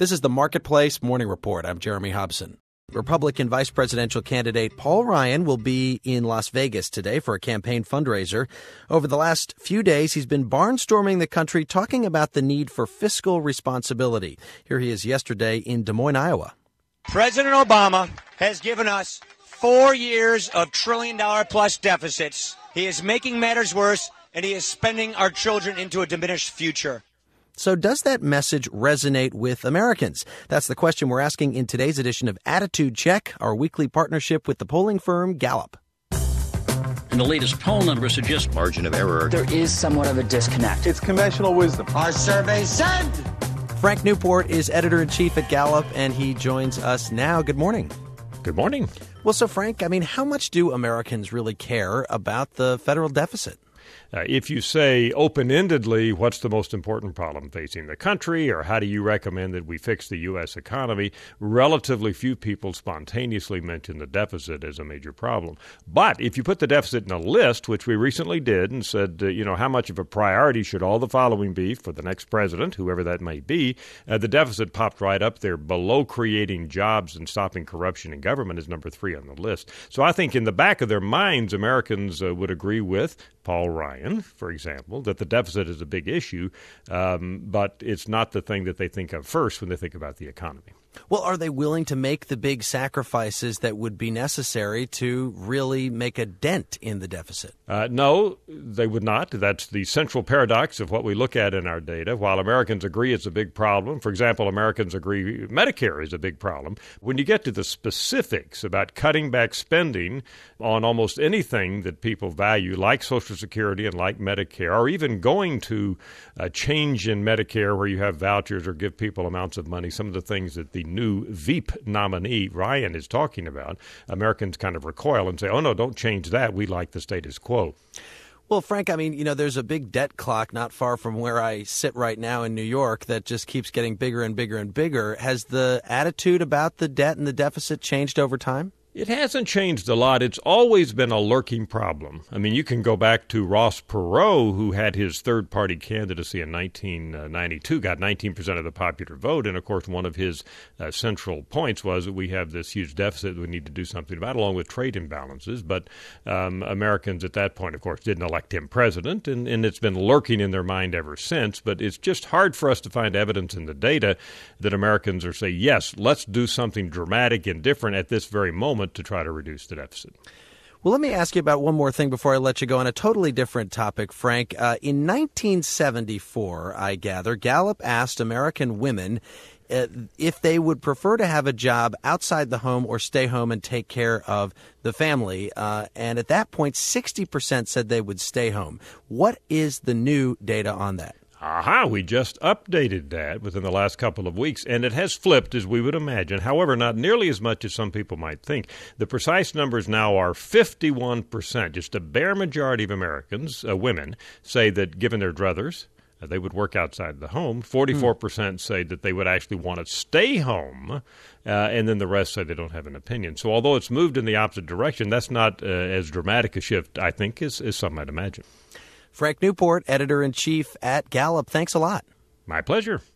This is the Marketplace Morning Report. I'm Jeremy Hobson. Republican vice presidential candidate Paul Ryan will be in Las Vegas today for a campaign fundraiser. Over the last few days, he's been barnstorming the country, talking about the need for fiscal responsibility. Here he is yesterday in Des Moines, Iowa. President Obama has given us 4 years of trillion-dollar-plus deficits. He is making matters worse, and he is spending our children into a diminished future. So does that message resonate with Americans? That's the question we're asking in today's edition of Attitude Check, our weekly partnership with the polling firm Gallup. And the latest poll numbers suggest margin of error. There is somewhat of a disconnect. It's conventional wisdom. Our survey said. Frank Newport is editor-in-chief at Gallup, and he joins us now. Good morning. Good morning. Well, so Frank, how much do Americans really care about the federal deficit? If you say open-endedly, what's the most important problem facing the country, or how do you recommend that we fix the U.S. economy, relatively few people spontaneously mention the deficit as a major problem. But if you put the deficit in a list, which we recently did, and said, how much of a priority should all the following be for the next president, whoever that may be, the deficit popped right up there below creating jobs and stopping corruption in government is number 3 on the list. So I think in the back of their minds, Americans would agree with Paul Ryan, for example, that the deficit is a big issue, but it's not the thing that they think of first when they think about the economy. Well, are they willing to make the big sacrifices that would be necessary to really make a dent in the deficit? No, they would not. That's the central paradox of what we look at in our data. While Americans agree it's a big problem, for example, Americans agree Medicare is a big problem. When you get to the specifics about cutting back spending on almost anything that people value, like Social Security and like Medicare, or even going to a change in Medicare where you have vouchers or give people amounts of money, some of the things that the new Veep nominee, Ryan, is talking about, Americans kind of recoil and say, oh, no, don't change that. We like the status quo. Well, Frank, there's a big debt clock not far from where I sit right now in New York that just keeps getting bigger and bigger and bigger. Has the attitude about the debt and the deficit changed over time? It hasn't changed a lot. It's always been a lurking problem. You can go back to Ross Perot, who had his third-party candidacy in 1992, got 19% of the popular vote. And, of course, one of his central points was that we have this huge deficit that we need to do something about, along with trade imbalances. But Americans at that point, of course, didn't elect him president, and it's been lurking in their mind ever since. But it's just hard for us to find evidence in the data that Americans are saying, yes, let's do something dramatic and different at this very moment to try to reduce the deficit. Well, let me ask you about one more thing before I let you go on a totally different topic, Frank. In 1974, I gather, Gallup asked American women if they would prefer to have a job outside the home or stay home and take care of the family. And at that point, 60% said they would stay home. What is the new data on that? We just updated that within the last couple of weeks, and it has flipped, as we would imagine. However, not nearly as much as some people might think. The precise numbers now are 51%. Just a bare majority of Americans, women, say that given their druthers, they would work outside the home. 44% say that they would actually want to stay home, and then the rest say they don't have an opinion. So although it's moved in the opposite direction, that's not as dramatic a shift, I think, as some might imagine. Frank Newport, editor-in-chief at Gallup. Thanks a lot. My pleasure.